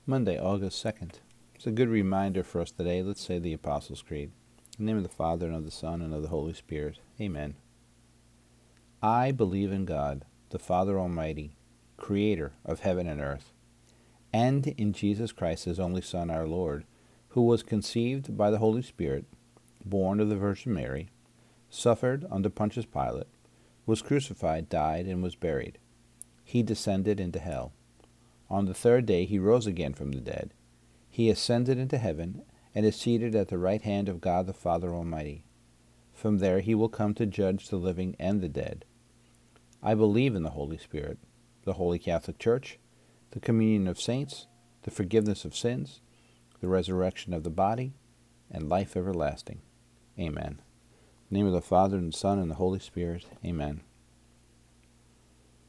Monday, August 2nd. It's a good reminder for us today. Let's say the Apostles' Creed. In the name of the Father, and of the Son, and of the Holy Spirit. Amen. I believe in God, the Father Almighty, Creator of heaven and earth, and in Jesus Christ, His only Son, our Lord, who was conceived by the Holy Spirit, born of the Virgin Mary, suffered under Pontius Pilate, was crucified, died, and was buried. He descended into hell. On the third day he rose again from the dead. He ascended into heaven, and is seated at the right hand of God the Father Almighty. From there he will come to judge the living and the dead. I believe in the Holy Spirit, the Holy Catholic Church, the communion of saints, the forgiveness of sins, the resurrection of the body, and life everlasting. Amen. In the name of the Father, and the Son, and the Holy Spirit. Amen.